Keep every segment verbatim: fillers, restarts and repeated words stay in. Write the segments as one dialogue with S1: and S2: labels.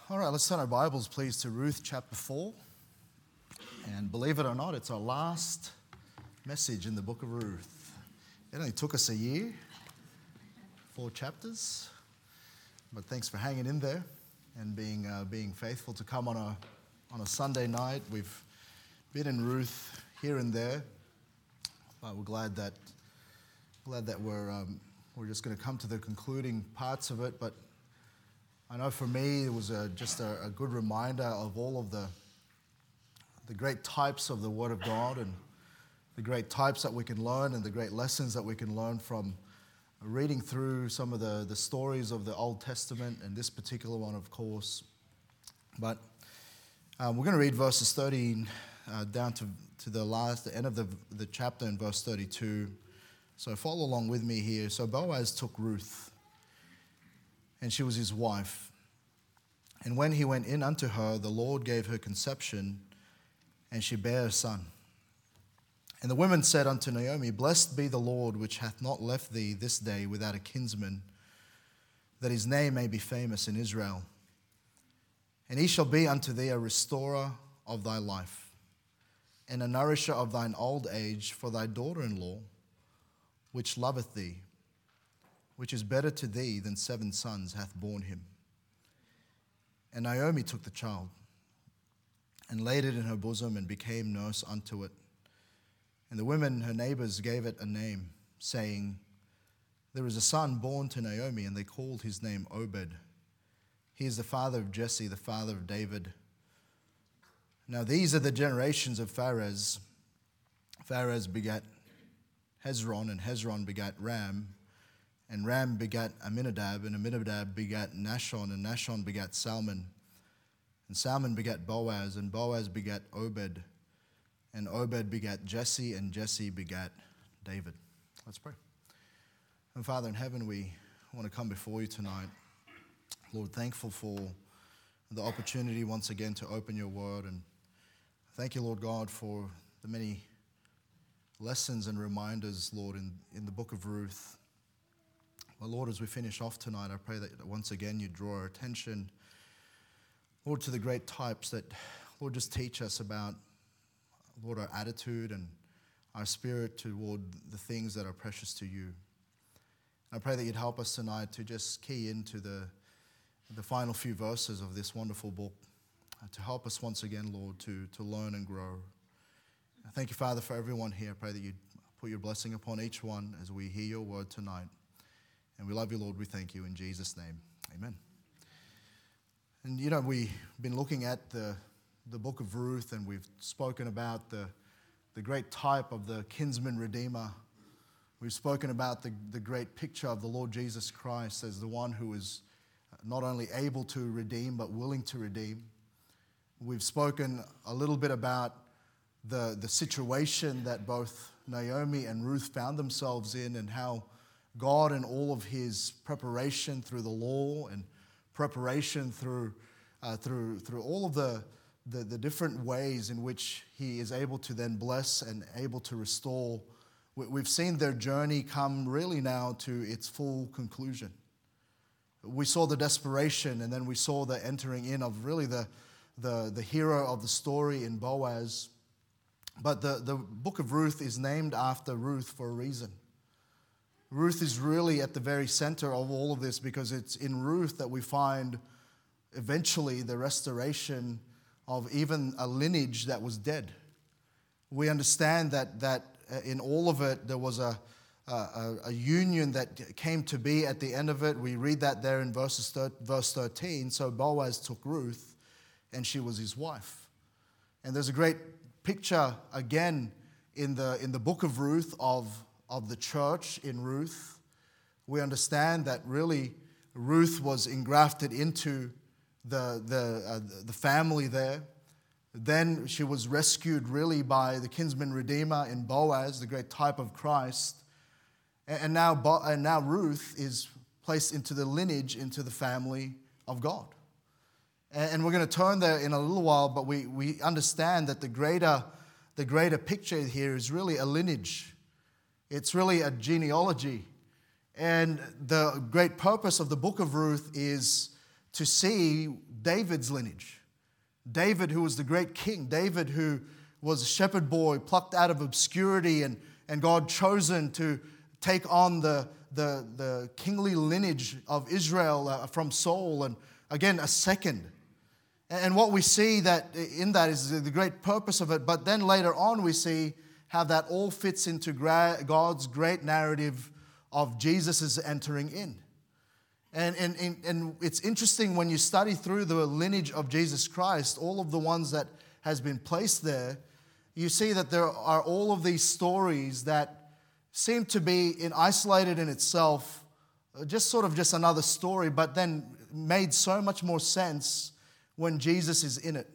S1: All right, let's turn our Bibles, please, to Ruth chapter four. And believe it or not, it's our last message in the book of Ruth. It only took us a year, four chapters. But thanks for hanging in there and being uh, being faithful to come on a on a Sunday night. We've been in Ruth here and there, but we're glad that glad that we're um, we're just going to come to the concluding parts of it. But I know for me it was a, just a, a good reminder of all of the the great types of the Word of God and the great types that we can learn and the great lessons that we can learn from reading through some of the, the stories of the Old Testament, and this particular one, of course. But um, we're going to read verses thirteen uh, down to, to the last, the end of the, the chapter in verse thirty-two. So follow along with me here. So Boaz took Ruth, and she was his wife. And when he went in unto her, the Lord gave her conception, and she bare a son. And the women said unto Naomi, Blessed be the Lord, which hath not left thee this day without a kinsman, that his name may be famous in Israel. And he shall be unto thee a restorer of thy life, and a nourisher of thine old age for thy daughter-in-law, which loveth thee, which is better to thee than seven sons hath borne him. And Naomi took the child, and laid it in her bosom, and became nurse unto it. And the women, her neighbors, gave it a name, saying, There is a son born to Naomi, and they called his name Obed. He is the father of Jesse, the father of David. Now these are the generations of Pharez. Pharez begat Hezron, and Hezron begat Ram, and Ram begat Aminadab, and Aminadab begat Nashon, and Nashon begat Salmon, and Salmon begat Boaz, and Boaz begat Obed, and Obed begat Jesse, and Jesse begat David. Let's pray. And Father in heaven, we want to come before you tonight. Lord, thankful for the opportunity once again to open your word. And thank you, Lord God, for the many lessons and reminders, Lord, in, in the book of Ruth. Well, Lord, as we finish off tonight, I pray that once again you draw our attention, Lord, to the great types that, Lord, just teach us about, Lord, our attitude and our spirit toward the things that are precious to you. I pray that you'd help us tonight to just key into the, the final few verses of this wonderful book, uh, to help us once again, Lord, to, to learn and grow. I thank you, Father, for everyone here. I pray that you'd put your blessing upon each one as we hear your word tonight. And we love you, Lord. We thank you in Jesus' name. Amen. And, you know, we've been looking at the, the book of Ruth, and we've spoken about the, the great type of the kinsman redeemer. We've spoken about the, the great picture of the Lord Jesus Christ as the one who is not only able to redeem, but willing to redeem. We've spoken a little bit about the, the situation that both Naomi and Ruth found themselves in, and how God, in all of his preparation through the law and preparation through uh, through through all of the, the the different ways in which he is able to then bless and able to restore, we've seen their journey come really now to its full conclusion. We saw the desperation, and then we saw the entering in of really the the the hero of the story in Boaz. But the, the book of Ruth is named after Ruth for a reason. Ruth is really at the very center of all of this, because it's in Ruth that we find eventually the restoration of even a lineage that was dead. We understand that that in all of it there was a, a, a union that came to be at the end of it. We read that there in verses verse thirteen. So Boaz took Ruth, and she was his wife. And there's a great picture again in the in the book of Ruth of of the church in Ruth. We understand that really Ruth was engrafted into the the uh, the family there. Then she was rescued really by the kinsman redeemer in Boaz, the great type of Christ. And now Bo- and now Ruth is placed into the lineage, into the family of God. And we're going to turn there in a little while, but we, we understand that the greater the greater picture here is really a lineage. It's really a genealogy. And the great purpose of the book of Ruth is to see David's lineage. David, who was the great king. David, who was a shepherd boy plucked out of obscurity and, and God chosen to take on the, the, the kingly lineage of Israel uh, from Saul, and again, a second. And what we see that in that is the great purpose of it, but then later on we see how that all fits into God's great narrative of Jesus' entering in. And, and, and, and it's interesting when you study through the lineage of Jesus Christ, all of the ones that has been placed there, you see that there are all of these stories that seem to be in isolated in itself, just sort of just another story, but then made so much more sense when Jesus is in it.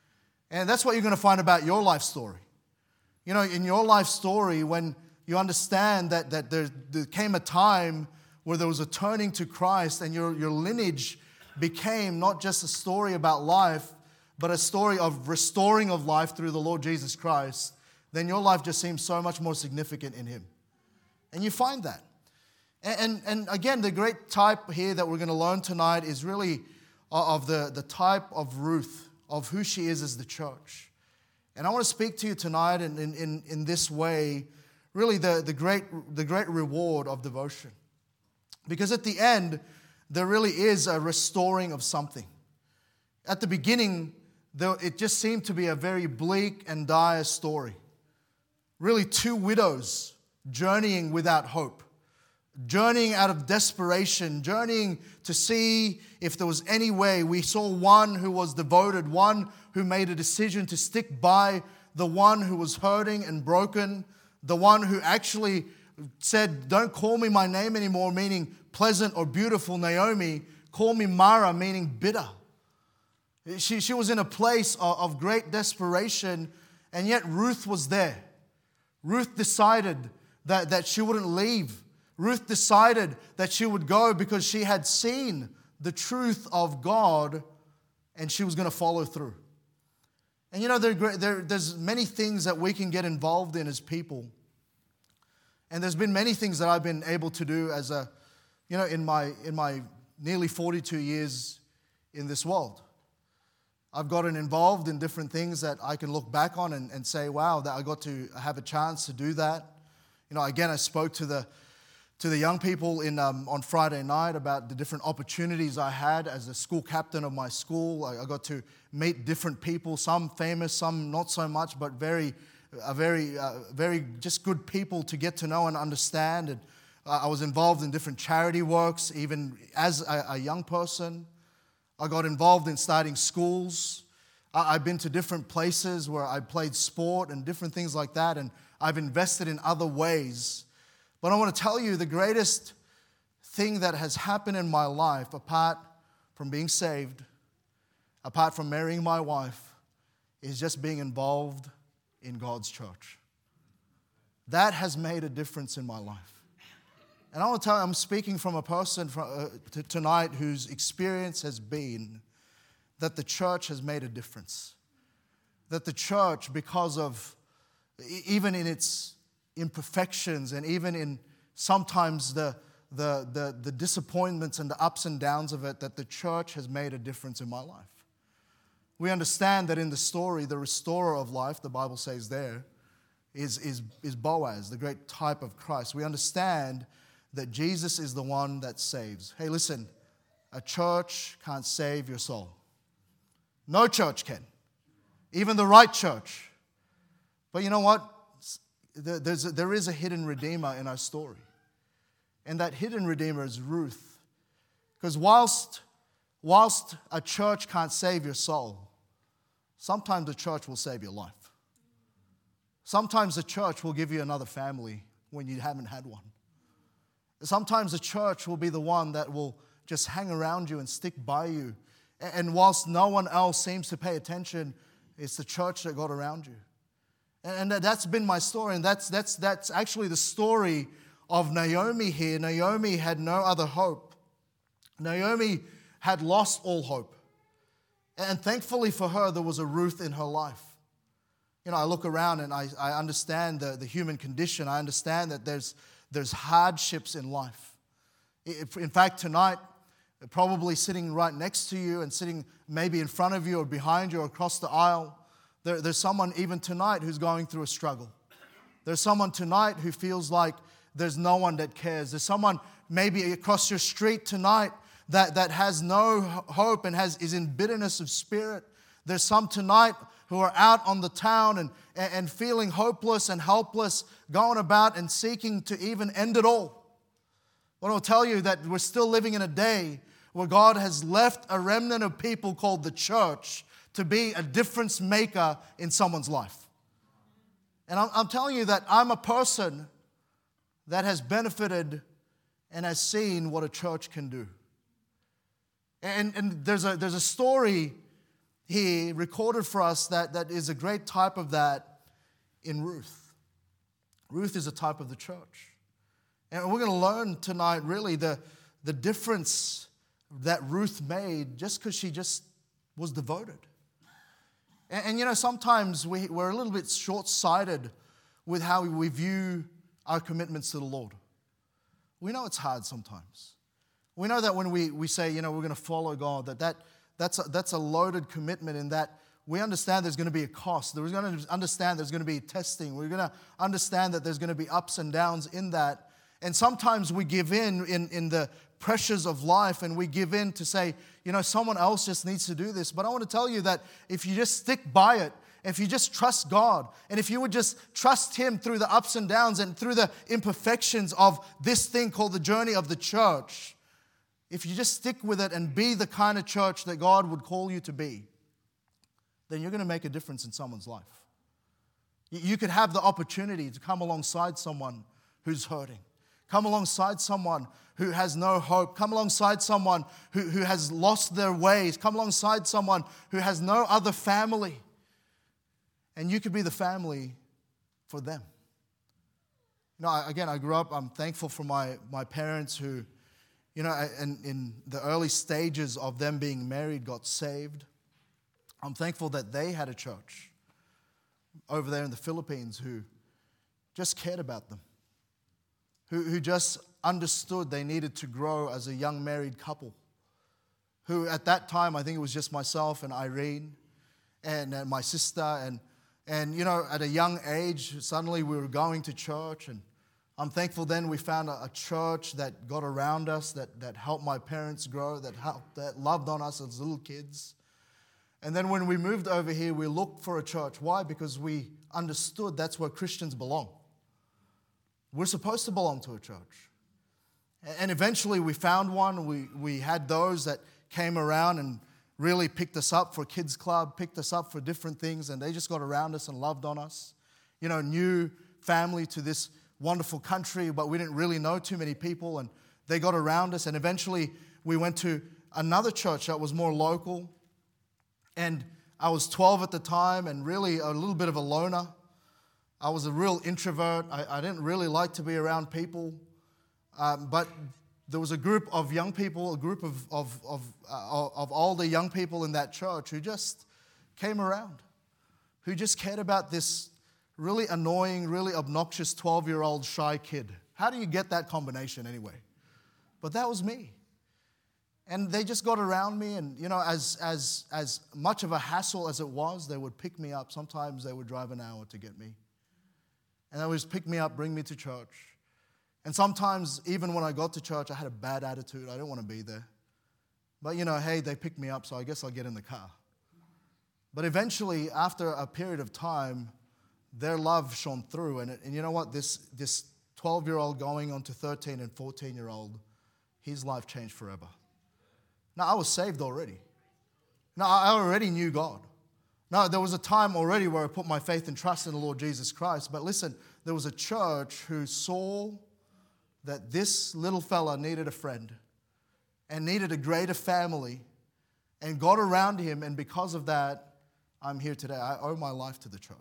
S1: And that's what you're going to find about your life story. You know, in your life story, when you understand that, that there, there came a time where there was a turning to Christ and your, your lineage became not just a story about life, but a story of restoring of life through the Lord Jesus Christ, then your life just seems so much more significant in Him. And you find that. And, and, and again, the great type here that we're going to learn tonight is really of the, the type of Ruth, of who she is as the church. And I want to speak to you tonight in, in, in, in this way, really the, the, great, the great reward of devotion. Because at the end, there really is a restoring of something. At the beginning, though, it just seemed to be a very bleak and dire story. Really, two widows journeying without hope, journeying out of desperation, journeying to see if there was any way. We saw one who was devoted, one who made a decision to stick by the one who was hurting and broken, the one who actually said, "Don't call me my name anymore," meaning pleasant or beautiful, Naomi. Call me Mara, meaning bitter. She, she was in a place of, of great desperation, and yet Ruth was there. Ruth decided that, that she wouldn't leave. Ruth decided that she would go because she had seen the truth of God and she was going to follow through. And you know, there, there, there's many things that we can get involved in as people. And there's been many things that I've been able to do as a, you know, in my, in my nearly forty-two years in this world. I've gotten involved in different things that I can look back on and, and say, wow, that I got to have a chance to do that. You know, again, I spoke to the to the young people in um, on Friday night about the different opportunities I had as a school captain of my school. I, I got to meet different people, some famous, some not so much, but very, uh, very, uh, very just good people to get to know and understand. And uh, I was involved in different charity works, even as a, a young person. I got involved in starting schools. I, I've been to different places where I played sport and different things like that, and I've invested in other ways. But I want to tell you the greatest thing that has happened in my life, apart from being saved, apart from marrying my wife, is just being involved in God's church. That has made a difference in my life. And I want to tell you, I'm speaking from a person from, uh, t- tonight whose experience has been that the church has made a difference. That the church, because of, even in its imperfections and even in sometimes the, the, the, the disappointments and the ups and downs of it, that the church has made a difference in my life. We understand that in the story, the restorer of life, the Bible says there, is, is, is Boaz, the great type of Christ. We understand that Jesus is the one that saves. Hey, listen, a church can't save your soul. No church can. Even the right church. But you know what? There's a, there is a hidden redeemer in our story. And that hidden redeemer is Ruth. Because whilst, whilst a church can't save your soul, sometimes the church will save your life. Sometimes the church will give you another family when you haven't had one. Sometimes the church will be the one that will just hang around you and stick by you. And whilst no one else seems to pay attention, it's the church that got around you. And that's been my story. And that's, that's, that's actually the story of Naomi here. Naomi had no other hope. Naomi had lost all hope. And thankfully for her, there was a Ruth in her life. You know, I look around and I, I understand the, the human condition. I understand that there's There's hardships in life. In fact, tonight, probably sitting right next to you and sitting maybe in front of you or behind you or across the aisle. There, there's someone even tonight who's going through a struggle. There's someone tonight who feels like there's no one that cares. There's someone maybe across your street tonight that, that has no hope and has is in bitterness of spirit. There's some tonight who are out on the town and, and feeling hopeless and helpless, going about and seeking to even end it all. I want to tell you that we're still living in a day where God has left a remnant of people called the church to be a difference maker in someone's life. And I'm, I'm telling you that I'm a person that has benefited and has seen what a church can do. And, and there's a there's a story here recorded for us that, that is a great type of that in Ruth. Ruth is a type of the church. And we're going to learn tonight really the, the difference that Ruth made just because she just was devoted. And, and you know, sometimes we, we're a little bit short-sighted with how we view our commitments to the Lord. We know it's hard sometimes. We know that when we, we say, you know, we're going to follow God, that, that that's, a, that's a loaded commitment in that we understand there's going to be a cost. We're going to understand there's going to be testing. We're going to understand that there's going to be ups and downs in that. And sometimes we give in, in in the pressures of life, and we give in to say, you know, someone else just needs to do this. But I want to tell you that if you just stick by it, if you just trust God, and if you would just trust Him through the ups and downs and through the imperfections of this thing called the journey of the church, if you just stick with it and be the kind of church that God would call you to be, then you're going to make a difference in someone's life. You could have the opportunity to come alongside someone who's hurting. Come alongside someone who has no hope. Come alongside someone who, who has lost their ways. Come alongside someone who has no other family. And you could be the family for them. You know, I, again, I grew up, I'm thankful for my, my parents who, you know, in, in the early stages of them being married, got saved. I'm thankful that they had a church over there in the Philippines who just cared about them. Who, who just understood they needed to grow as a young married couple. Who at that time, I think it was just myself and Irene and, and my sister. And, and, you know, at a young age, suddenly we were going to church. And I'm thankful then we found a, a church that got around us, that, that helped my parents grow, that, helped, that loved on us as little kids. And then when we moved over here, we looked for a church. Why? Because we understood that's where Christians belong. We're supposed to belong to a church. And eventually we found one. We, we had those that came around and really picked us up for kids club, picked us up for different things, and they just got around us and loved on us. You know, new family to this wonderful country, but we didn't really know too many people, and they got around us. And eventually we went to another church that was more local. And I was twelve at the time and really a little bit of a loner. I was a real introvert. I, I didn't really like to be around people. Um, but there was a group of young people, a group of, of, of, uh, of older young people in that church who just came around, who just cared about this really annoying, really obnoxious twelve-year-old shy kid. How do you get that combination anyway? But that was me. And they just got around me, and, you know, as, as, as much of a hassle as it was, they would pick me up. Sometimes they would drive an hour to get me. And they would just pick me up, bring me to church. And sometimes, even when I got to church, I had a bad attitude. I didn't want to be there. But, you know, hey, they picked me up, so I guess I'll get in the car. But eventually, after a period of time, their love shone through. And, it, and you know what? This this twelve-year-old going on to thirteen and fourteen-year-old, his life changed forever. Now, I was saved already. Now, I already knew God. Now, there was a time already where I put my faith and trust in the Lord Jesus Christ. But listen, there was a church who saw that this little fella needed a friend and needed a greater family and got around him. And because of that, I'm here today. I owe my life to the church.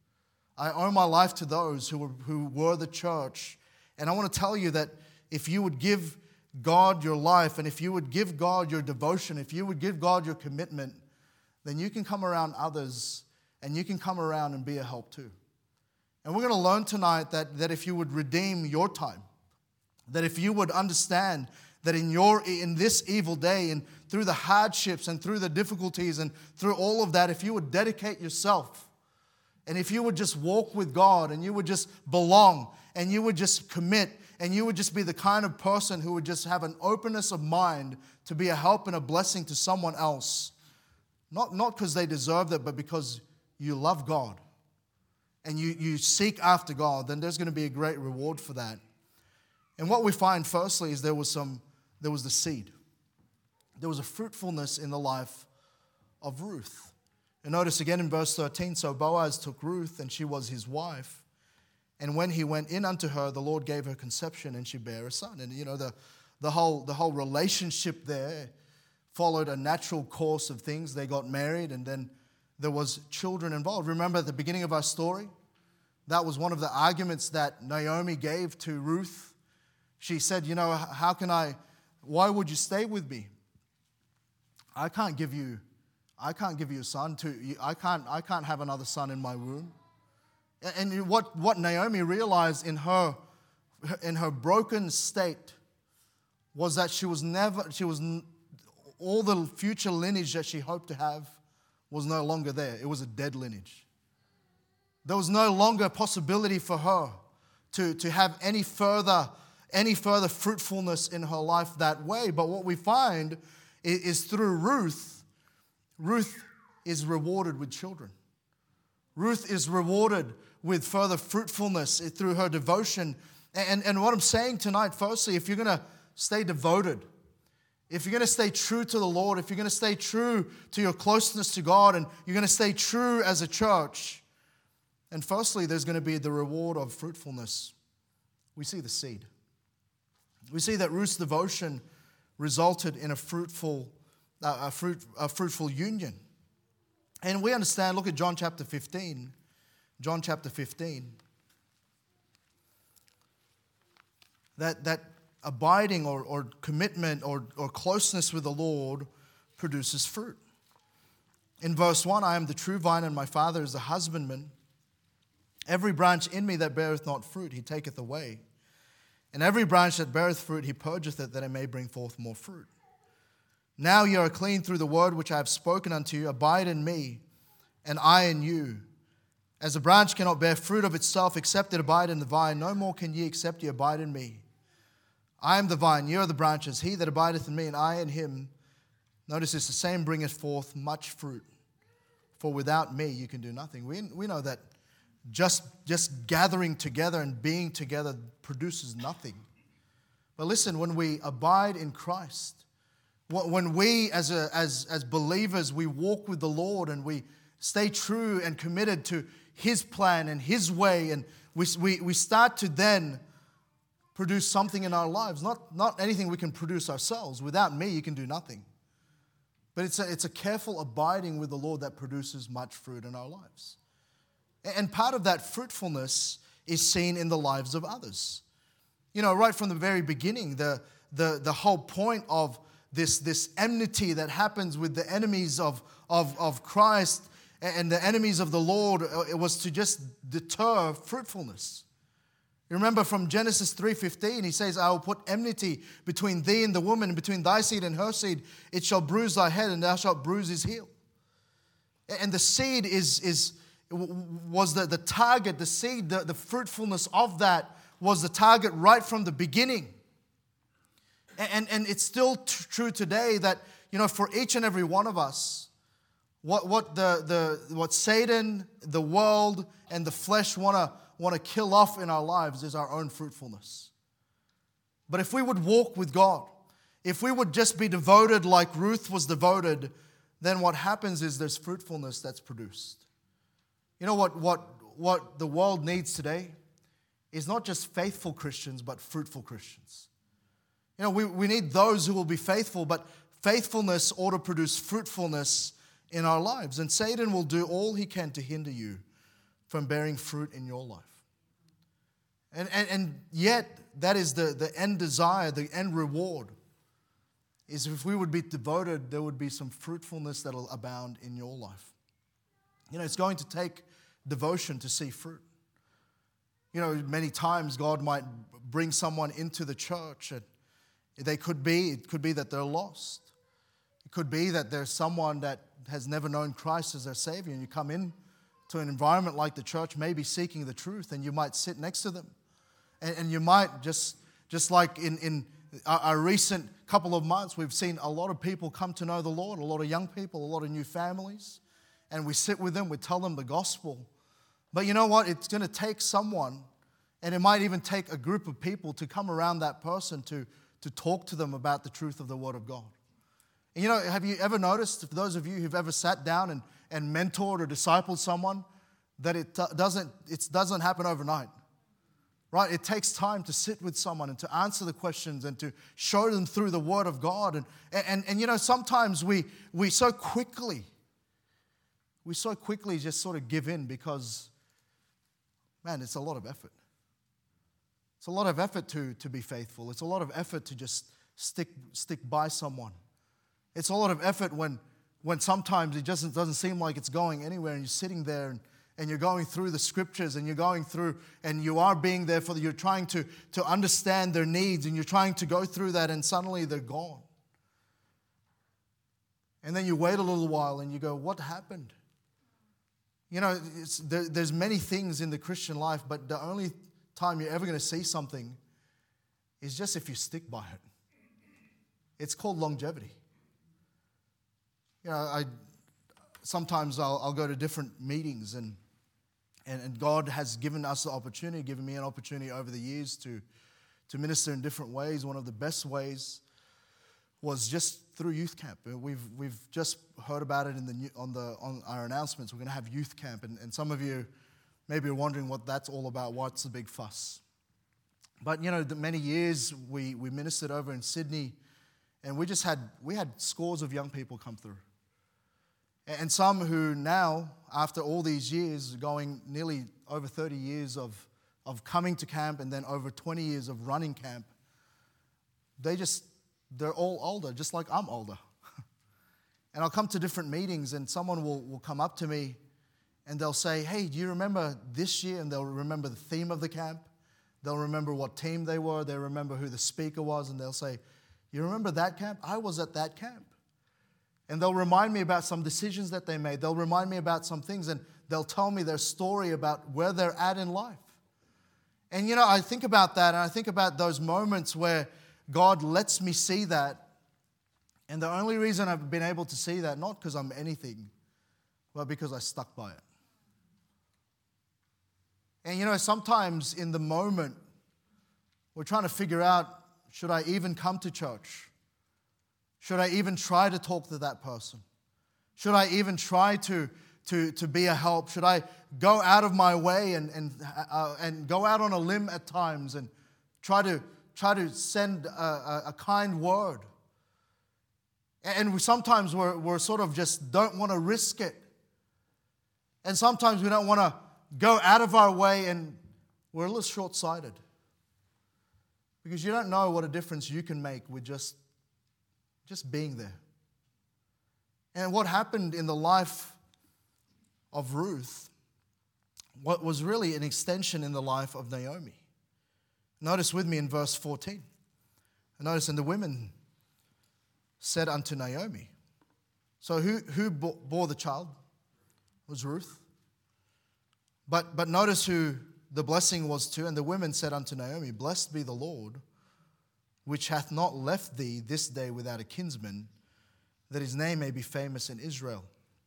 S1: I owe my life to those who were, who were the church. And I want to tell you that if you would give God your life, and if you would give God your devotion, if you would give God your commitment, then you can come around others and you can come around and be a help too. And we're going to learn tonight that, that if you would redeem your time, that if you would understand that in your in this evil day and through the hardships and through the difficulties and through all of that, if you would dedicate yourself and if you would just walk with God and you would just belong and you would just commit and you would just be the kind of person who would just have an openness of mind to be a help and a blessing to someone else, not not because they deserve it, but because you love God and you, you seek after God, then there's going to be a great reward for that. And what we find firstly is there was some, there was the seed. There was a fruitfulness in the life of Ruth. And notice again in verse thirteen, so Boaz took Ruth and she was his wife. And when he went in unto her, the Lord gave her conception and she bare a son. And you know, the, the, whole, the whole relationship there followed a natural course of things. They got married and then there was children involved. Remember at the beginning of our story? That was one of the arguments that Naomi gave to Ruth. She said, you know, how can I, why would you stay with me? I can't give you, I can't give you a son. To, I can't, I can't have another son in my womb. And what, what Naomi realized in her, in her broken state was that she was never, she was, all the future lineage that she hoped to have was no longer there. It was a dead lineage. There was no longer a possibility for her to, to have any further, any further fruitfulness in her life that way. But what we find is, is through Ruth, Ruth is rewarded with children. Ruth is rewarded with further fruitfulness through her devotion. And, and what I'm saying tonight, firstly, if you're going to stay devoted, if you're going to stay true to the Lord, if you're going to stay true to your closeness to God, and you're going to stay true as a church, and firstly, there's going to be the reward of fruitfulness. We see the seed. We see that Ruth's devotion resulted in a fruitful, uh, a fruit, a fruitful union. And we understand, look at John chapter fifteen. John chapter fifteen. That, that abiding or, or commitment or, or closeness with the Lord produces fruit. In verse one, I am the true vine and my Father is the husbandman. Every branch in me that beareth not fruit, he taketh away. And every branch that beareth fruit, he purgeth it, that it may bring forth more fruit. Now ye are clean through the word which I have spoken unto you. Abide in me, and I in you. As a branch cannot bear fruit of itself, except it abide in the vine, no more can ye, except ye abide in me. I am the vine, ye are the branches. He that abideth in me, and I in him, notice this, the same bringeth forth much fruit. For without me you can do nothing. We, we know that just, just gathering together and being together produces nothing. But listen, when we abide in Christ, when we as, a, as, as believers, we walk with the Lord and we stay true and committed to His plan and His way, and we, we, we start to then produce something in our lives. Not, not anything we can produce ourselves. Without me, you can do nothing. But it's a, it's a careful abiding with the Lord that produces much fruit in our lives. And part of that fruitfulness is seen in the lives of others. You know, right from the very beginning, the, the, the whole point of this, this enmity that happens with the enemies of, of, of Christ and the enemies of the Lord, it was to just deter fruitfulness. You remember from Genesis three fifteen, he says, I will put enmity between thee and the woman, and between thy seed and her seed. It shall bruise thy head, and thou shalt bruise his heel. And the seed is, is was the, the target, the seed, the, the fruitfulness of that was the target right from the beginning. And, and it's still t- true today that, you know, for each and every one of us, what, what, the, the, what Satan, the world, and the flesh want to want to kill off in our lives is our own fruitfulness. But if we would walk with God, if we would just be devoted like Ruth was devoted, then what happens is there's fruitfulness that's produced. You know what, what, what the world needs today is not just faithful Christians, but fruitful Christians. You know, we, we need those who will be faithful, but faithfulness ought to produce fruitfulness in our lives. And Satan will do all he can to hinder you from bearing fruit in your life. And, and, and yet, that is the, the end desire, the end reward, is if we would be devoted, there would be some fruitfulness that will abound in your life. You know, it's going to take devotion to see fruit. You know, many times God might bring someone into the church and, They could be, it could be that they're lost. It could be that there's someone that has never known Christ as their Savior, and you come in to an environment like the church, maybe seeking the truth, and you might sit next to them. And, and you might, just, just like in, in our, our recent couple of months, we've seen a lot of people come to know the Lord, a lot of young people, a lot of new families, and we sit with them, we tell them the gospel. But you know what? It's going to take someone, and it might even take a group of people to come around that person to, to talk to them about the truth of the Word of God. And you know, have you ever noticed, for those of you who've ever sat down and, and mentored or discipled someone, that it doesn't, it doesn't happen overnight, right? It takes time to sit with someone and to answer the questions and to show them through the Word of God. And, and, and you know, sometimes we, we so quickly, we so quickly just sort of give in because, man, it's a lot of effort. It's a lot of effort to, to be faithful. It's a lot of effort to just stick, stick by someone. It's a lot of effort when, when sometimes it just doesn't seem like it's going anywhere, and you're sitting there and, and you're going through the scriptures and you're going through and you are being there for them. You're trying to, to understand their needs, and you're trying to go through that, and suddenly they're gone. And then you wait a little while and you go, what happened? You know, it's, there, there's many things in the Christian life, but the only time you're ever going to see something is just if you stick by it. It's called longevity. You know, I sometimes I'll, I'll go to different meetings, and, and and God has given us the opportunity, given me an opportunity over the years to to minister in different ways. One of the best ways was just through youth camp. We've we've just heard about it in the on the on our announcements. We're going to have youth camp, and, and some of you maybe are wondering what that's all about. What's the big fuss? But you know, the many years we we ministered over in Sydney, and we just had we had scores of young people come through. And some who now, after all these years, going nearly over thirty years of, of coming to camp and then over twenty years of running camp, they just, they're all older, just like I'm older. And I'll come to different meetings, and someone will, will come up to me and they'll say, hey, do you remember this year? And they'll remember the theme of the camp. They'll remember what team they were. They'll remember who the speaker was. And they'll say, you remember that camp? I was at that camp. And they'll remind me about some decisions that they made. They'll remind me about some things, and they'll tell me their story about where they're at in life. And, you know, I think about that, and I think about those moments where God lets me see that. And the only reason I've been able to see that, not because I'm anything, but because I stuck by it. And, you know, sometimes in the moment, we're trying to figure out, should I even come to church? Should I even try to talk to that person? Should I even try to, to, to be a help? Should I go out of my way and, and, uh, and go out on a limb at times and try to, try to send a, a, a kind word? And we sometimes we're, we're sort of just don't want to risk it. And sometimes we don't want to go out of our way, and we're a little short-sighted. Because you don't know what a difference you can make with just Just being there. And what happened in the life of Ruth, what was really an extension in the life of Naomi. Notice with me in verse fourteen. Notice, and the women said unto Naomi. So who, who bore the child? It was Ruth. But, but notice who the blessing was to. And the women said unto Naomi, blessed be the Lord, which hath not left thee this day without a kinsman, that his name may be famous in Israel.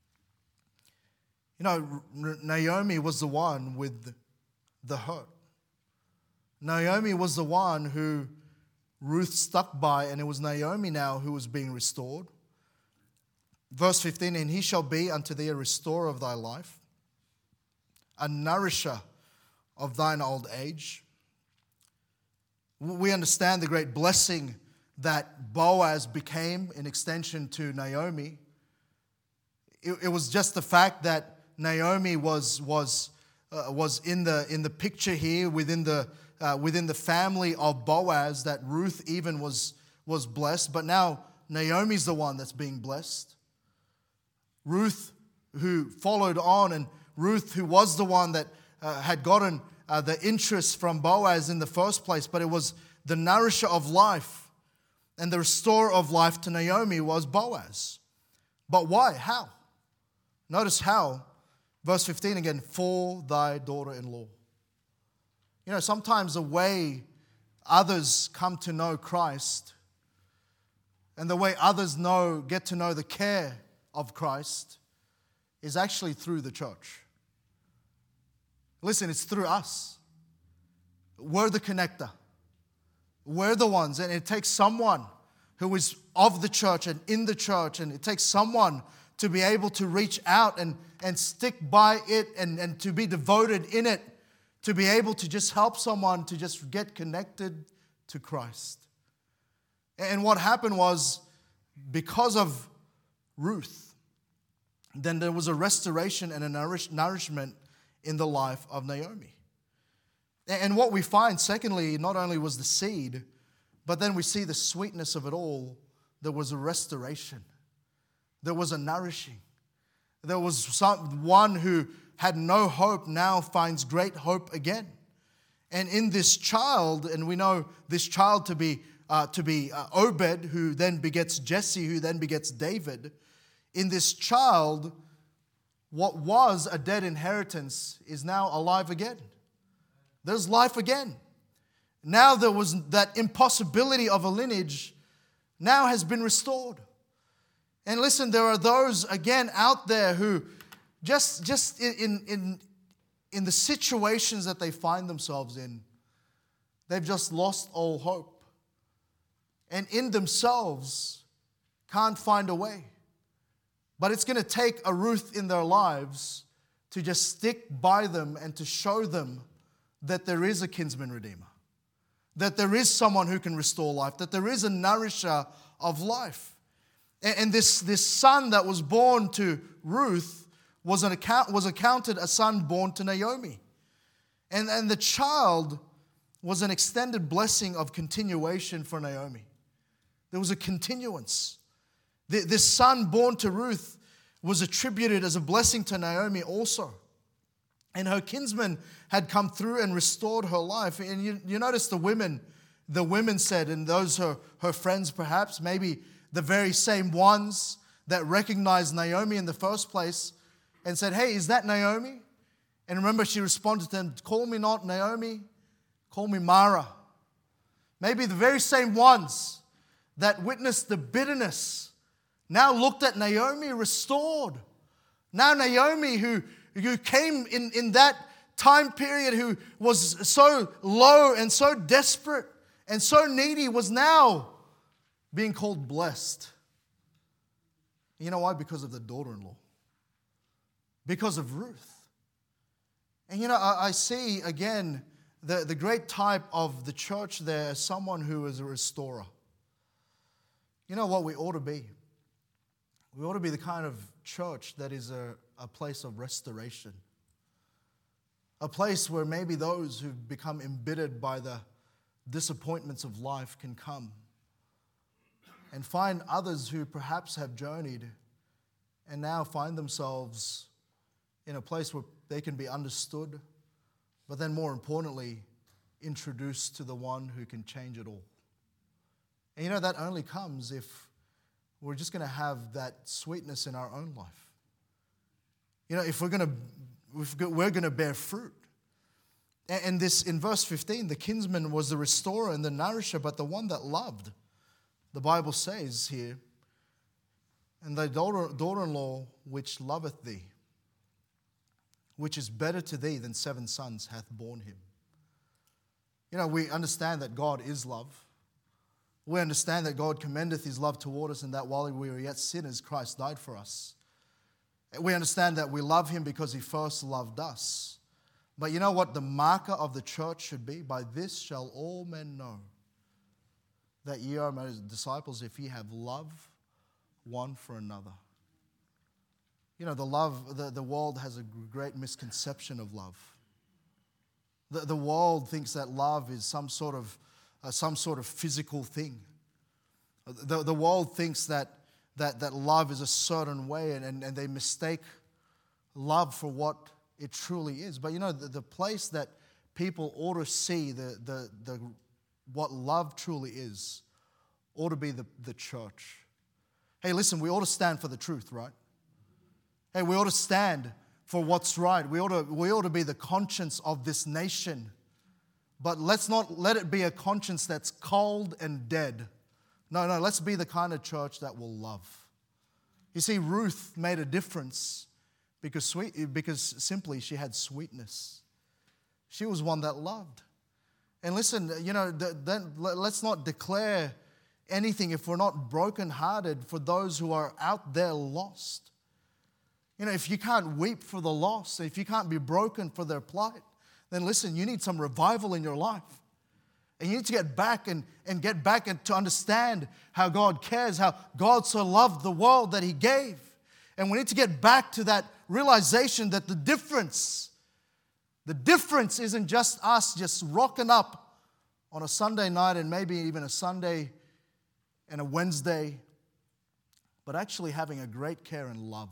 S1: You know, Naomi was the one with the hurt. Naomi was the one who Ruth stuck by, and it was Naomi now who was being restored. Verse fifteen, and he shall be unto thee a restorer of thy life, a nourisher of thine old age. We understand the great blessing that Boaz became in extension to Naomi. It, it was just the fact that Naomi was was uh, was in the in the picture here within the uh, within the family of Boaz that Ruth even was was blessed. But now Naomi's the one that's being blessed. Ruth, who followed on, and Ruth, who was the one that uh, had gotten Uh, the interest from Boaz in the first place, but it was the nourisher of life. And the restorer of life to Naomi was Boaz. But why? How? Notice how. Verse fifteen again, for thy daughter-in-law. You know, sometimes the way others come to know Christ and the way others know, get to know the care of Christ is actually through the church. Listen, it's through us. We're the connector. We're the ones, and it takes someone who is of the church and in the church, and it takes someone to be able to reach out and, and stick by it and, and to be devoted in it, to be able to just help someone to just get connected to Christ. And what happened was, because of Ruth, then there was a restoration and a nourish, nourishment in the life of Naomi. And what we find, secondly, not only was the seed, but then we see the sweetness of it all. There was a restoration. There was a nourishing. There was some, one who had no hope now finds great hope again. And in this child, and we know this child to be uh, to be uh, Obed, who then begets Jesse, who then begets David. In this child, what was a dead inheritance is now alive again. There's life again. Now there was that impossibility of a lineage now has been restored. And listen, there are those again out there who just, just in, in, in the situations that they find themselves in, they've just lost all hope. And in themselves can't find a way. But it's going to take a Ruth in their lives to just stick by them and to show them that there is a kinsman redeemer, that there is someone who can restore life, that there is a nourisher of life. And this, this son that was born to Ruth was, an account, was accounted a son born to Naomi. And, and the child was an extended blessing of continuation for Naomi. There was a continuance. The, this son born to Ruth was attributed as a blessing to Naomi also. And her kinsman had come through and restored her life. And you, you notice the women, the women said, and those her, her friends perhaps, maybe the very same ones that recognized Naomi in the first place and said, hey, is that Naomi? And remember, she responded to them, call me not Naomi, call me Mara. Maybe the very same ones that witnessed the bitterness now looked at Naomi restored. Now Naomi, who, who came in, in that time period, who was so low and so desperate and so needy, was now being called blessed. You know why? Because of the daughter-in-law. Because of Ruth. And you know, I, I see again the, the great type of the church there as someone who is a restorer. You know what we ought to be? We ought to be the kind of church that is a, a place of restoration. A place where maybe those who've become embittered by the disappointments of life can come and find others who perhaps have journeyed and now find themselves in a place where they can be understood, but then more importantly, introduced to the one who can change it all. And you know, that only comes if we're just going to have that sweetness in our own life. You know, if we're going to, if we're going to bear fruit. And this, in verse fifteen, the kinsman was the restorer and the nourisher, but the one that loved. The Bible says here, and thy daughter, daughter-in-law which loveth thee, which is better to thee than seven sons hath borne him. You know, we understand that God is love. We understand that God commendeth his love toward us, and that while we were yet sinners, Christ died for us. We understand that we love him because he first loved us. But you know what the marker of the church should be? By this shall all men know that ye are my disciples, if ye have love one for another. You know, the love, the, the world has a great misconception of love. The, the world thinks that love is some sort of uh, some sort of physical thing. The, the world thinks that, that, that love is a certain way, and, and, and they mistake love for what it truly is. But you know, the, the place that people ought to see the, the, the, what love truly is, ought to be the, the church. Hey, listen, we ought to stand for the truth, right? Hey, we ought to stand for what's right. We ought to, we ought to be the conscience of this nation. But let's not let it be a conscience that's cold and dead. No, no, let's be the kind of church that will love. You see, Ruth made a difference because sweet, because simply she had sweetness. She was one that loved. And listen, you know, then let's not declare anything if we're not brokenhearted for those who are out there lost. You know, if you can't weep for the lost, if you can't be broken for their plight, then listen, you need some revival in your life. And you need to get back and, and get back and to understand how God cares, how God so loved the world that He gave. And we need to get back to that realization that the difference, the difference isn't just us just rocking up on a Sunday night and maybe even a Sunday and a Wednesday, but actually having a great care and love.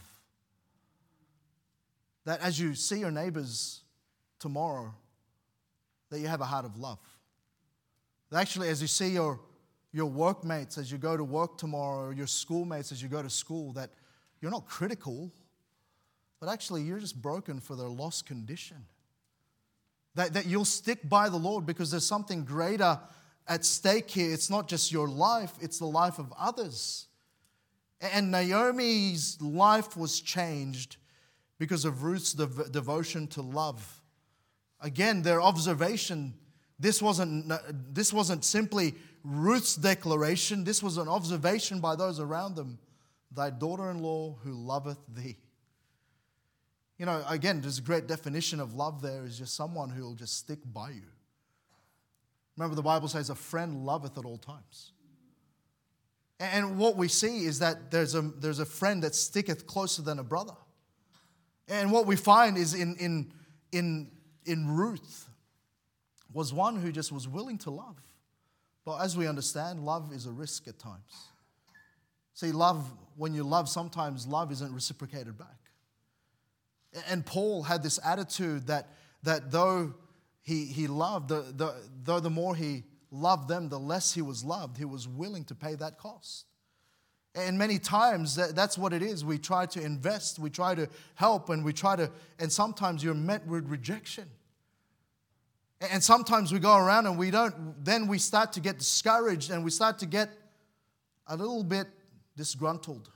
S1: That as you see your neighbors tomorrow, that you have a heart of love. That actually as you see your, your workmates as you go to work tomorrow, or your schoolmates as you go to school, that you're not critical, but actually you're just broken for their lost condition. That, that you'll stick by the Lord because there's something greater at stake here. It's not just your life, it's the life of others. And Naomi's life was changed because of Ruth's dev- devotion to love. Again, their observation, this wasn't, this wasn't simply Ruth's declaration, this was an observation by those around them. Thy daughter-in-law who loveth thee. You know, again, there's a great definition of love there is just someone who will just stick by you. Remember, the Bible says a friend loveth at all times. And what we see is that there's a, there's a friend that sticketh closer than a brother. And what we find is in, in, in, in Ruth was one who just was willing to love. But as we understand, love is a risk at times. See, love, when you love, sometimes love isn't reciprocated back. And Paul had this attitude that, that though he, he loved, the, the, though the more he loved them, the less he was loved, he was willing to pay that cost. And many times that, that's what it is. We try to invest, we try to help, and we try to, and sometimes you're met with rejection. And sometimes we go around and we don't, then we start to get discouraged and we start to get a little bit disgruntled.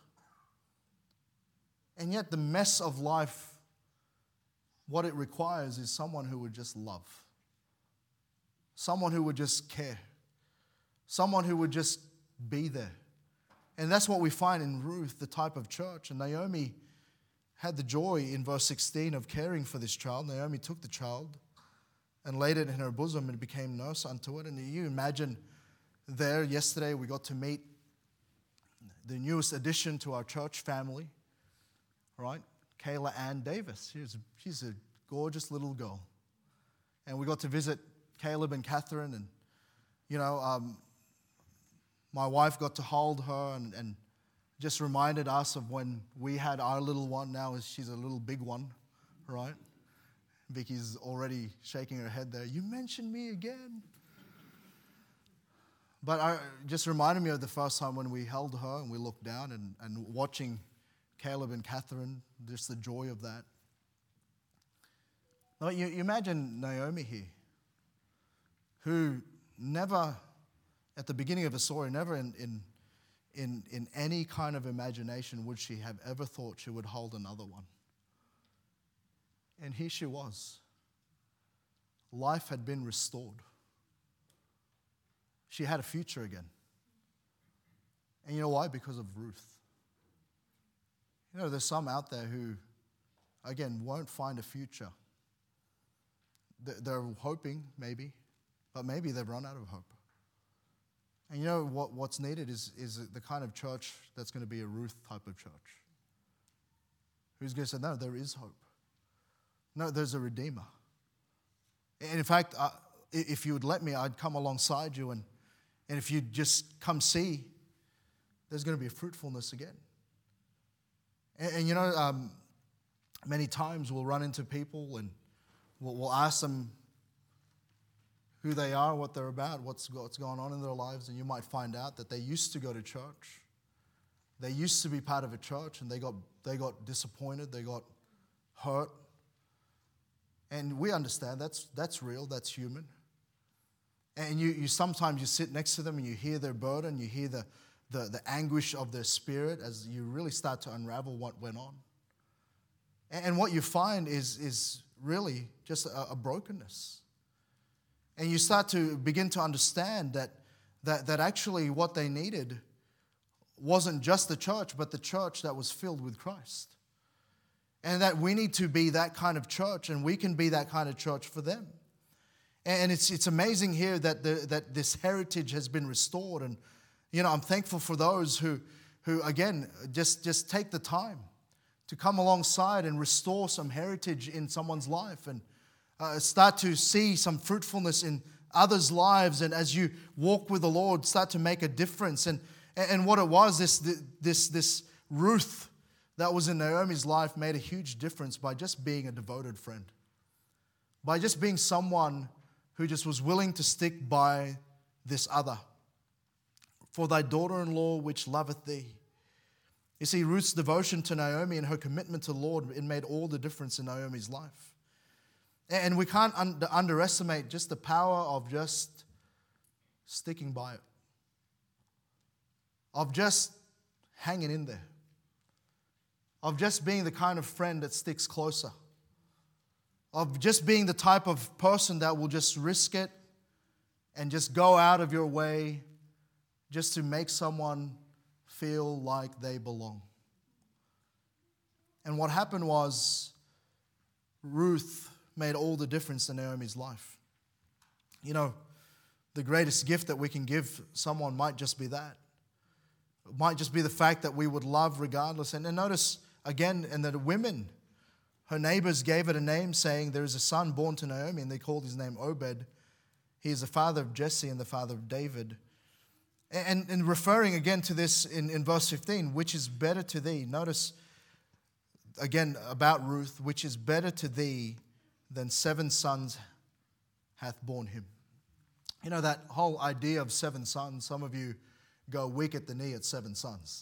S1: And yet the mess of life, what it requires is someone who would just love. Someone who would just care. Someone who would just be there. And that's what we find in Ruth, the type of church. And Naomi had the joy in verse sixteen of caring for this child. Naomi took the child and laid it in her bosom and became nurse unto it. And you imagine there, yesterday we got to meet the newest addition to our church family, right? Kayla Ann Davis. She's, she's a gorgeous little girl. And we got to visit Caleb and Catherine, and, you know, um, my wife got to hold her and, and just reminded us of when we had our little one. Now she's a little big one, right? Vicky's already shaking her head there. You mentioned me again. But I just reminded me of the first time when we held her and we looked down and, and watching Caleb and Catherine, just the joy of that. Now, you, you imagine Naomi here, who never, at the beginning of the story, never in, in, in, in any kind of imagination would she have ever thought she would hold another one. And here she was. Life had been restored. She had a future again. And you know why? Because of Ruth. You know, there's some out there who, again, won't find a future. They're hoping, maybe, but maybe they've run out of hope. And you know what, what's needed is, is the kind of church that's going to be a Ruth type of church. Who's going to say, no, there is hope. No, there's a Redeemer. And in fact, uh, if you would let me, I'd come alongside you, and, and if you'd just come see, there's going to be a fruitfulness again. And, and you know, um, many times we'll run into people and we'll, we'll ask them, who they are, what they're about, what's, what's going on in their lives, and you might find out that they used to go to church. They used to be part of a church, and they got they got disappointed, they got hurt. And we understand that's that's real, that's human. And you, you sometimes you sit next to them and you hear their burden, you hear the, the, the anguish of their spirit as you really start to unravel what went on. And, and what you find is, is really just a, a brokenness. And you start to begin to understand that, that, that actually what they needed wasn't just the church, but the church that was filled with Christ. And that we need to be that kind of church, and we can be that kind of church for them. And it's it's amazing here that the, that this heritage has been restored. And, you know, I'm thankful for those who, who again, just, just take the time to come alongside and restore some heritage in someone's life and uh, start to see some fruitfulness in others' lives. And as you walk with the Lord, start to make a difference. And, and what it was, this, this, this Ruth that was in Naomi's life made a huge difference by just being a devoted friend, by just being someone who just was willing to stick by this other. For thy daughter-in-law which loveth thee. You see, Ruth's devotion to Naomi and her commitment to the Lord, it made all the difference in Naomi's life. And we can't un- underestimate just the power of just sticking by it, of just hanging in there, of just being the kind of friend that sticks closer, of just being the type of person that will just risk it and just go out of your way just to make someone feel like they belong. And what happened was Ruth made all the difference in Naomi's life. You know, the greatest gift that we can give someone might just be that. It might just be the fact that we would love regardless. And, and notice again, and the women, her neighbors gave it a name, saying, there is a son born to Naomi, and they called his name Obed. He is the father of Jesse and the father of David. And, and referring again to this in, in verse fifteen, which is better to thee. Notice again about Ruth, which is better to thee than seven sons hath borne him. You know, that whole idea of seven sons, some of you go weak at the knee at seven sons.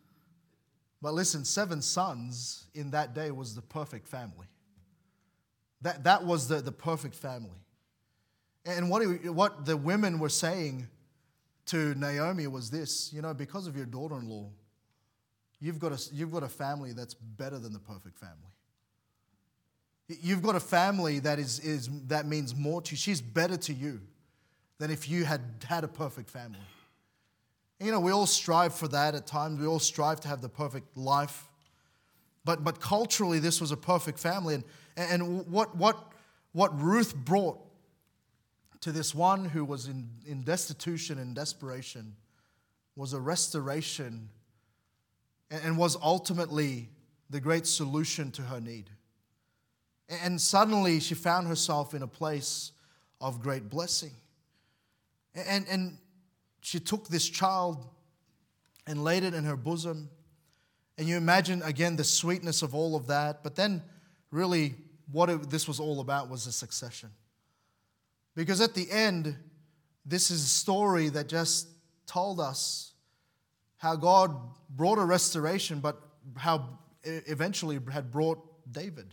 S1: But listen, seven sons in that day was the perfect family. That, that was the, the perfect family. And what, what the women were saying to Naomi was this, you know, because of your daughter-in-law, you've got a, you've got a family that's better than the perfect family. You've got a family that is, is that means more to you. She's better to you than if you had had a perfect family. You know, we all strive for that at times. We all strive to have the perfect life. But but culturally, this was a perfect family. And, and what, what, what Ruth brought to this one who was in, in destitution and desperation was a restoration and, and was ultimately the great solution to her need. And suddenly, she found herself in a place of great blessing. And, and she took this child and laid it in her bosom. And you imagine, again, the sweetness of all of that. But then, really, what it, this was all about was the succession. Because at the end, this is a story that just told us how God brought a restoration, but how eventually had brought David.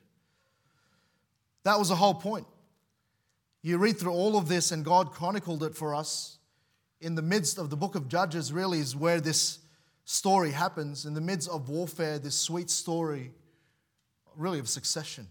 S1: That was the whole point. You read through all of this, and God chronicled it for us. In the midst of the book of Judges really is where this story happens. In the midst of warfare, this sweet story really of succession,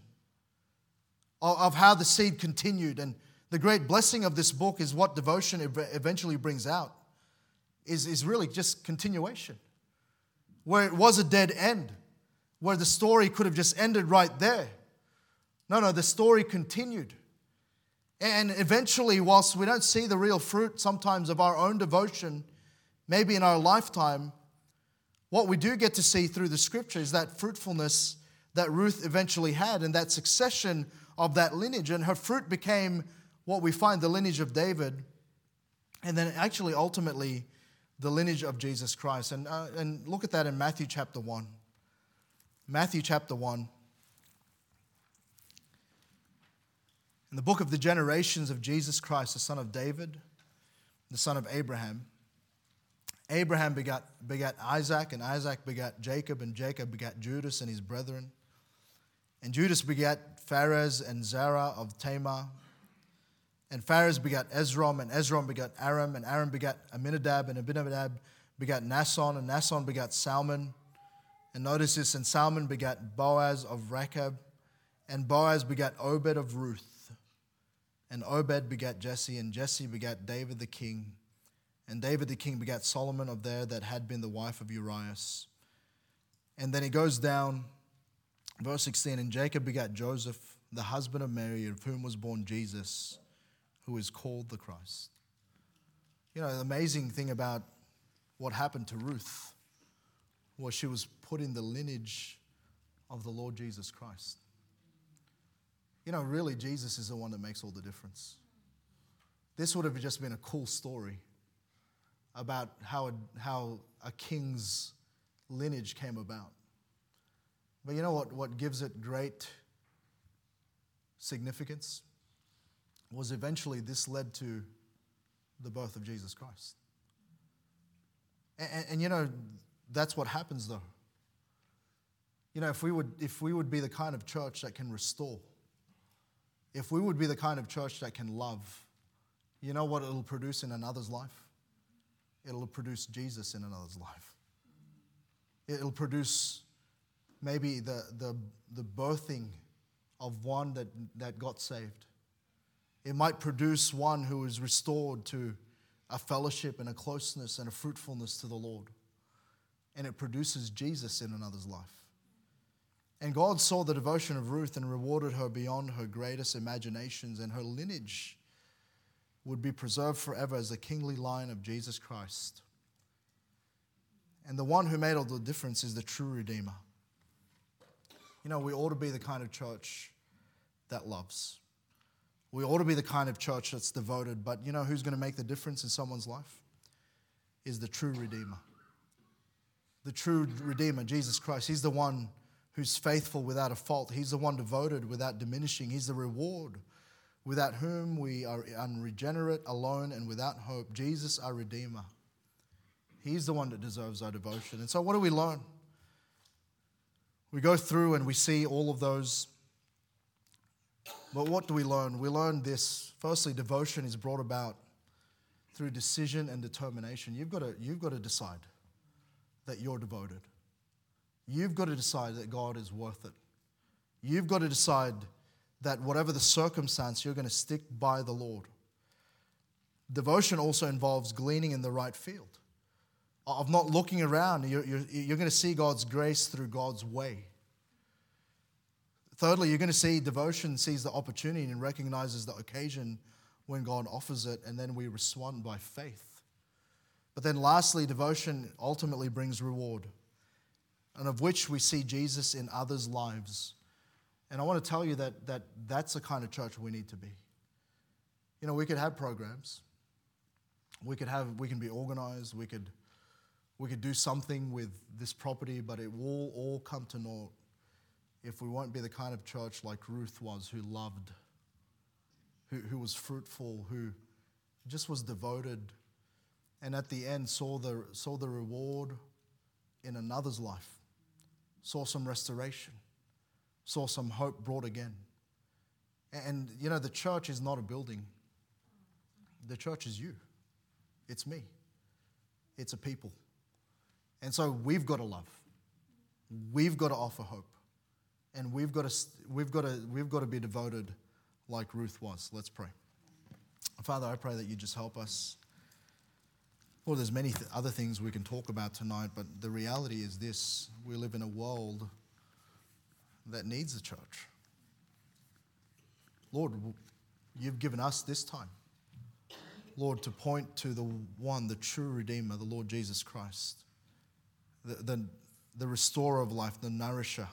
S1: of, of how the seed continued. And the great blessing of this book is what devotion eventually brings out, is, is really just continuation. Where it was a dead end, where the story could have just ended right there. No, no, the story continued. And eventually, whilst we don't see the real fruit sometimes of our own devotion, maybe in our lifetime, what we do get to see through the scripture is that fruitfulness that Ruth eventually had and that succession of that lineage. And her fruit became what we find, the lineage of David, and then actually ultimately the lineage of Jesus Christ. And, uh, and look at that in Matthew chapter one. Matthew chapter one. In the book of the generations of Jesus Christ, the son of David, the son of Abraham, Abraham begat, begat Isaac, and Isaac begat Jacob, and Jacob begat Judas and his brethren. And Judas begat Phares and Zerah of Tamar. And Phares begat Ezrom, and Ezrom begat Aram, and Aram begat Aminadab, and Aminadab begat Nason, and Nason begat Salmon. And notice this, and Salmon begat Boaz of Rechab, and Boaz begat Obed of Ruth. And Obed begat Jesse, and Jesse begat David the king. And David the king begat Solomon of there that had been the wife of Urias. And then he goes down, verse sixteen, and Jacob begat Joseph, the husband of Mary, of whom was born Jesus, who is called the Christ. You know, the amazing thing about what happened to Ruth was she was put in the lineage of the Lord Jesus Christ. You know, really, Jesus is the one that makes all the difference. This would have just been a cool story about how a, how a king's lineage came about. But you know what, what gives it great significance? Was eventually this led to the birth of Jesus Christ. And, and, and you know, that's what happens though. You know, if we would if we would be the kind of church that can restore, if we would be the kind of church that can love, you know what it'll produce in another's life? It'll produce Jesus in another's life. It'll produce maybe the the, the birthing of one that, that got saved. It might produce one who is restored to a fellowship and a closeness and a fruitfulness to the Lord. And it produces Jesus in another's life. And God saw the devotion of Ruth and rewarded her beyond her greatest imaginations, and her lineage would be preserved forever as the kingly line of Jesus Christ. And the one who made all the difference is the true Redeemer. You know, we ought to be the kind of church that loves. We ought to be the kind of church that's devoted, but you know who's going to make the difference in someone's life? Is the true Redeemer. The true Redeemer, Jesus Christ. He's the one who's faithful without a fault. He's the one devoted without diminishing. He's the reward without whom we are unregenerate, alone, and without hope. Jesus, our Redeemer. He's the one that deserves our devotion. And so what do we learn? We go through and we see all of those. But what do we learn? We learn this. Firstly, devotion is brought about through decision and determination. You've got to, you've got to decide that you're devoted. You've got to decide that God is worth it. You've got to decide that whatever the circumstance, you're going to stick by the Lord. Devotion also involves gleaning in the right field, of not looking around. You're, you're, you're going to see God's grace through God's way. Thirdly, you're going to see devotion sees the opportunity and recognizes the occasion when God offers it, and then we respond by faith. But then lastly, devotion ultimately brings reward, and of which we see Jesus in others' lives. And I want to tell you that, that that's the kind of church we need to be. You know, we could have programs. We could have, we can be organized. We could, we could do something with this property, but it will all come to naught if we won't be the kind of church like Ruth was, who loved, who, who was fruitful, who just was devoted, and at the end saw the, saw the reward in another's life, saw some restoration, saw some hope brought again. And, you know, the church is not a building. The church is you. It's me. It's a people. And so we've got to love. We've got to offer hope. And we've got to, we've got to, we've got to be devoted like Ruth was. Let's pray. Father, I pray that you just help us. Well, there's many th- other things we can talk about tonight, but the reality is this. We live in a world that needs a church. Lord, you've given us this time, Lord, to point to the one, the true Redeemer, the Lord Jesus Christ, the, the, the restorer of life, the nourisher,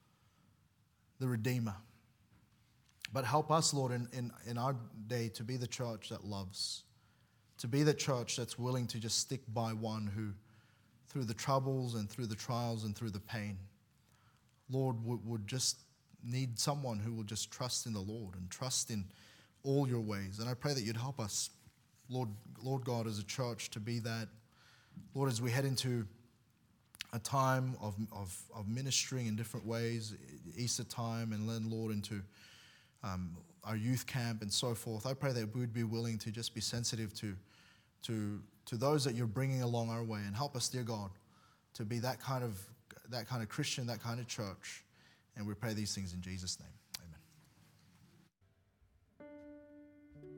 S1: the Redeemer. But help us, Lord, in, in, in our day to be the church that loves, to be the church that's willing to just stick by one who, through the troubles and through the trials and through the pain, Lord, would, would just need someone who will just trust in the Lord and trust in all your ways. And I pray that you'd help us, Lord, Lord God, as a church to be that. Lord, as we head into a time of, of, of ministering in different ways, Easter time, and then, Lord, into um, our youth camp and so forth, I pray that we would be willing to just be sensitive to, to, to those that you're bringing along our way, and help us, dear God, to be that kind of that kind of Christian, that kind of church. And we pray these things in Jesus' name.